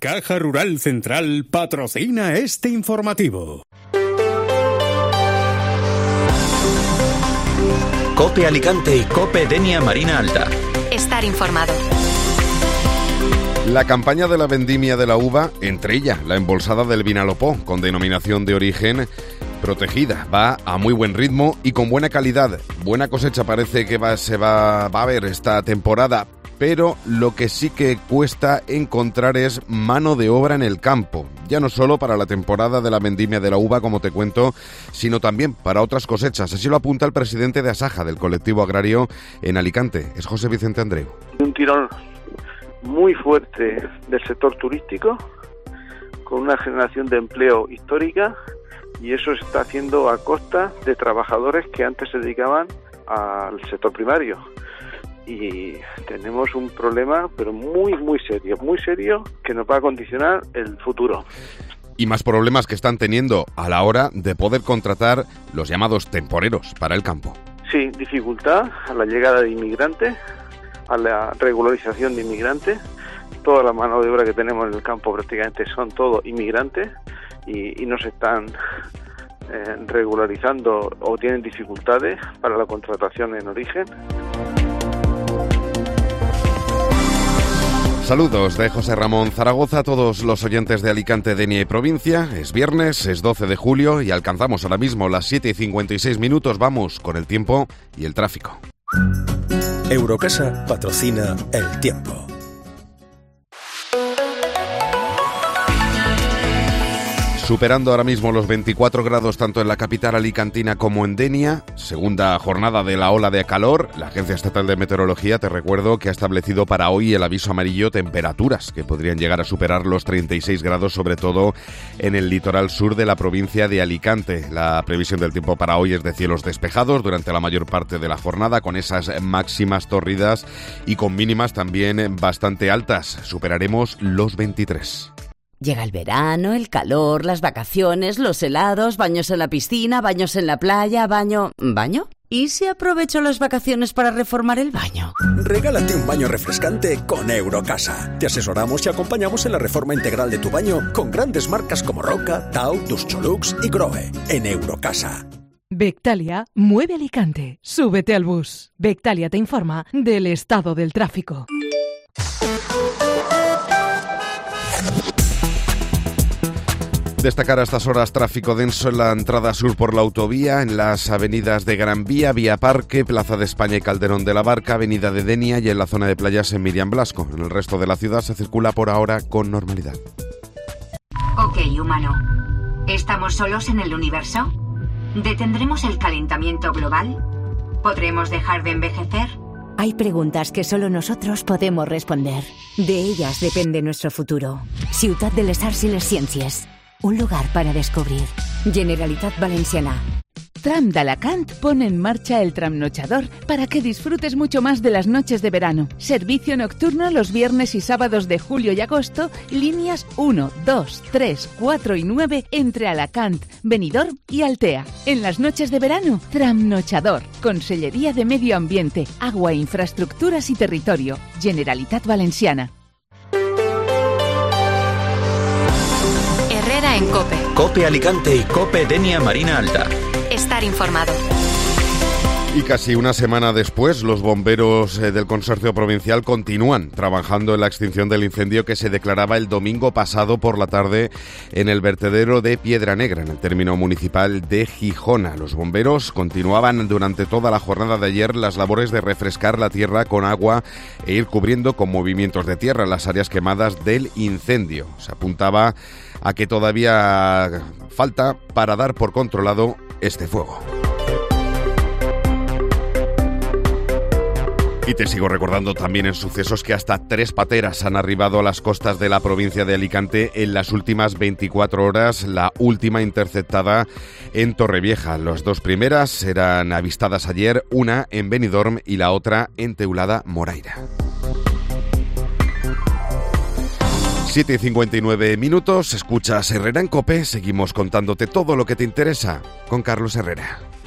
Caja Rural Central patrocina este informativo. COPE Alicante y COPE Denia Marina Alta. Estar informado. La campaña de la vendimia de la uva, entre ella la embolsada del Vinalopó, con denominación de origen protegida, va a muy buen ritmo y con buena calidad. Buena cosecha parece que va a haber esta temporada, pero lo que sí que cuesta encontrar es mano de obra en el campo, ya no solo para la temporada de la vendimia de la uva, como te cuento, sino también para otras cosechas. Así lo apunta el presidente de Asaja, del colectivo agrario en Alicante, es José Vicente Andreu. Un tirón muy fuerte del sector turístico, con una generación de empleo histórica, y eso se está haciendo a costa de trabajadores que antes se dedicaban al sector primario. Y tenemos un problema, pero muy serio, que nos va a condicionar el futuro. Y más problemas que están teniendo a la hora de poder contratar los llamados temporeros para el campo. Sí, dificultad a la llegada de inmigrantes, a la regularización de inmigrantes. Toda la mano de obra que tenemos en el campo prácticamente son todos inmigrantes y no se están regularizando o tienen dificultades para la contratación en origen. Saludos de José Ramón Zaragoza a todos los oyentes de Alicante, Denia y provincia. Es viernes, es 12 de julio y alcanzamos ahora mismo las 7:56 minutos. Vamos con el tiempo y el tráfico. Eurocasa patrocina el tiempo. Superando ahora mismo los 24 grados tanto en la capital alicantina como en Denia. Segunda jornada de la ola de calor. La Agencia Estatal de Meteorología, te recuerdo, que ha establecido para hoy el aviso amarillo temperaturas que podrían llegar a superar los 36 grados, sobre todo en el litoral sur de la provincia de Alicante. La previsión del tiempo para hoy es de cielos despejados durante la mayor parte de la jornada, con esas máximas tórridas y con mínimas también bastante altas. Superaremos los 23. Llega el verano, el calor, las vacaciones, los helados, baños en la piscina, baños en la playa, ¿Baño? ¿Y si aprovecho las vacaciones para reformar el baño? Regálate un baño refrescante con Eurocasa. Te asesoramos y acompañamos en la reforma integral de tu baño con grandes marcas como Roca, Tau, Duscholux y Grohe. En Eurocasa. Bectalia mueve Alicante. Súbete al bus. Bectalia te informa del estado del tráfico. Destacar a estas horas tráfico denso en la entrada sur por la autovía, en las avenidas de Gran Vía, Vía Parque, Plaza de España y Calderón de la Barca, Avenida de Denia y en la zona de playas en Miriam Blasco. En el resto de la ciudad se circula por ahora con normalidad. Ok, humano. ¿Estamos solos en el universo? ¿Detendremos el calentamiento global? ¿Podremos dejar de envejecer? Hay preguntas que solo nosotros podemos responder. De ellas depende nuestro futuro. Ciutat de les Arts i les Ciències. Un lugar para descubrir. Generalitat Valenciana. Tram d'Alacant pone en marcha el trasnochador para que disfrutes mucho más de las noches de verano. Servicio nocturno los viernes y sábados de julio y agosto, líneas 1, 2, 3, 4 y 9 entre Alacant, Benidorm y Altea. En las noches de verano, trasnochador. Consellería de Medio Ambiente, Agua, Infraestructuras y Territorio. Generalitat Valenciana. Herrera en COPE. COPE Alicante y COPE Denia Marina Alta. Estar informado. Y casi una semana después, los bomberos del Consorcio Provincial continúan trabajando en la extinción del incendio que se declaraba el domingo pasado por la tarde en el vertedero de Piedra Negra, en el término municipal de Gijona. Los bomberos continuaban durante toda la jornada de ayer las labores de refrescar la tierra con agua e ir cubriendo con movimientos de tierra las áreas quemadas del incendio. Se apuntaba a que todavía falta para dar por controlado este fuego. Y te sigo recordando también en sucesos que hasta 3 pateras han arribado a las costas de la provincia de Alicante en las últimas 24 horas, la última interceptada en Torrevieja. Las 2 primeras eran avistadas ayer, una en Benidorm y la otra en Teulada Moraira. 7:59 minutos, escuchas Herrera en COPE, seguimos contándote todo lo que te interesa con Carlos Herrera.